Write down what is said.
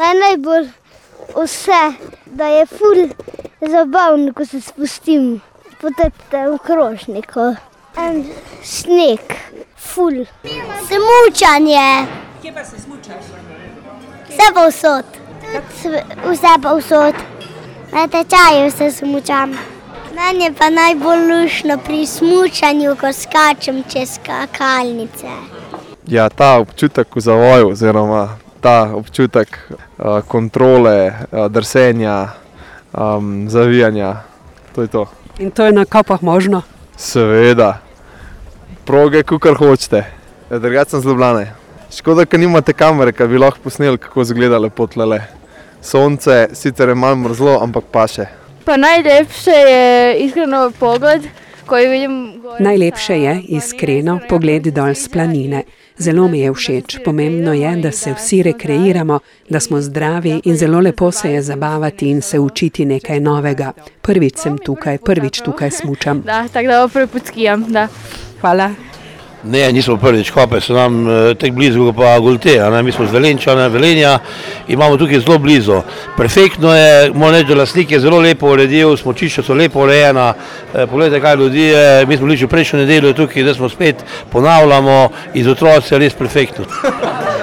Najbolj vse, da je ful zabavno, ko se spustim po tem krožniku. Sneg, ful. Smučanje. Kje pa se smučaš? Vse povsod. Vse povsod. Na tečaju se smučam. Meni je pa najbolj luštno pri smučanju, ko skačem čez skakalnice. Ja, ta občutek v zavoju oziroma ta občutek kontrole, drsenja, zavijanja, to je to. In to je na Kapah možno? Seveda. Proge, kakor hočete. Drugače sem z Ljubljane. Škoda, ker nimate kamere, ker bi lahko posneli, kako izgleda lepo tlele. Sonce sicer je malo mrzlo, ampak paše. Pa najlepše je iskreno pogled, ko jo vidim gore. Najlepše je iskreno pogled dol s planine. Zelo mi je všeč. Pomembno je, da se vsi rekreiramo, da smo zdravi in zelo lepo se je zabavati in se učiti nekaj novega. Prvič sem tukaj, prvič tukaj smučam. Da, tako da prepuckijam, da. Hvala. Ne, nismo prvič, Kope so nam tek blizu pa Golteja, mi smo z Velenja, imamo tukaj zelo blizu. Perfektno je, moram reči, da lastnik je zelo lepo uredil, smučišča so lepo urejena, pogledajte kaj ljudi je, mi smo bili že prejšnjo nedeljo tukaj, da smo spet ponavljamo, iz otroci je res perfektno.